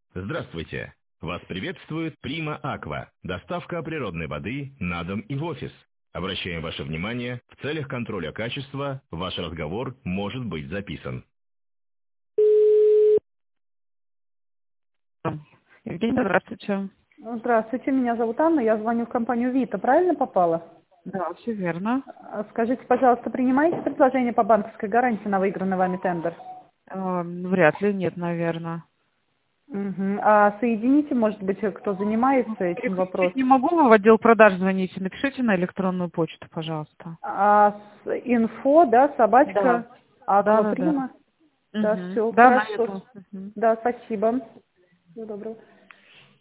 Здравствуйте! Вас приветствует Прима Аква, доставка природной воды на дом и в офис. Обращаем ваше внимание, в целях контроля качества ваш разговор может быть записан. Евгения, здравствуйте. Здравствуйте, меня зовут Анна, я звоню в компанию Вита, правильно попала? Да, все верно. Скажите, пожалуйста, принимаете предложение по банковской гарантии на выигранный вами тендер? Вряд ли, нет, наверное. Угу. А соедините, может быть, кто занимается этим Переключить вопросом? не могу, вы в отдел продаж звоните, напишите на электронную почту, пожалуйста. Инфо, да, Да. собачка, Да. Акваприма? Да, Угу. все, Да, на хорошо. эту. Мгм. Да, спасибо. Всего доброго.